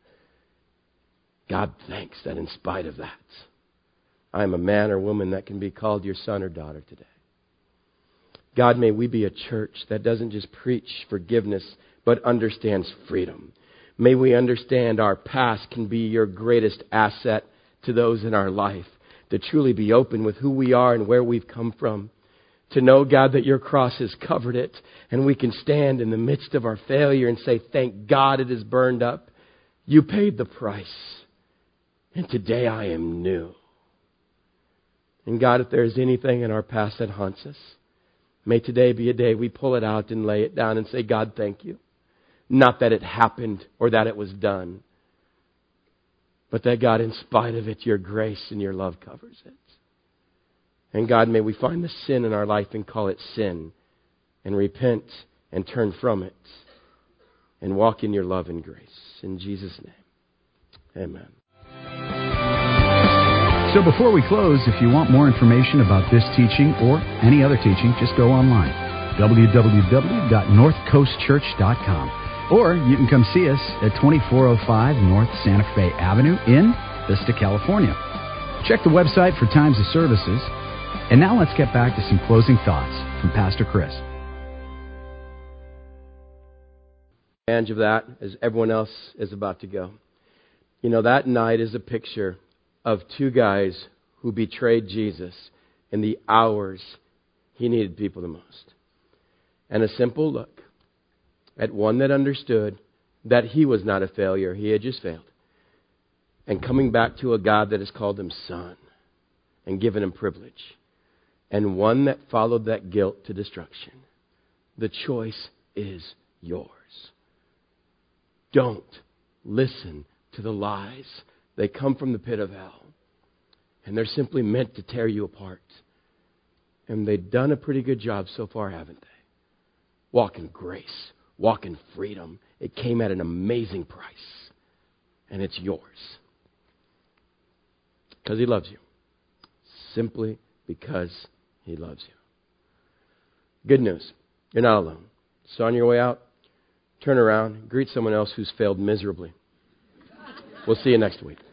God, thanks that in spite of that, I'm a man or woman that can be called your son or daughter today. God, may we be a church that doesn't just preach forgiveness, but understands freedom. May we understand our past can be your greatest asset to those in our life, to truly be open with who we are and where we've come from. To know, God, that your cross has covered it, and we can stand in the midst of our failure and say, thank God it is burned up. You paid the price, and today I am new. And God, if there is anything in our past that haunts us, may today be a day we pull it out and lay it down and say, God, thank you. Not that it happened or that it was done, but that, God, in spite of it, your grace and your love covers it. And God, may we find the sin in our life and call it sin and repent and turn from it and walk in your love and grace. In Jesus' name, amen. So before we close, if you want more information about this teaching or any other teaching, just go online, www.northcoastchurch.com. Or you can come see us at 2405 North Santa Fe Avenue in Vista, California. Check the website for times of services. And now let's get back to some closing thoughts from Pastor Chris. Advantage of that as everyone else is about to go. You know, that night is a picture of two guys who betrayed Jesus in the hours he needed people the most. And a simple look at one that understood that he was not a failure, he had just failed. And coming back to a God that has called him son and given him privilege. And one that followed that guilt to destruction. The choice is yours. Don't listen to the lies. They come from the pit of hell. And they're simply meant to tear you apart. And they've done a pretty good job so far, haven't they? Walk in grace. Walk in freedom. It came at an amazing price. And it's yours. Because he loves you. Simply because he loves you. Good news. You're not alone. So on your way out, turn around, greet someone else who's failed miserably. We'll see you next week.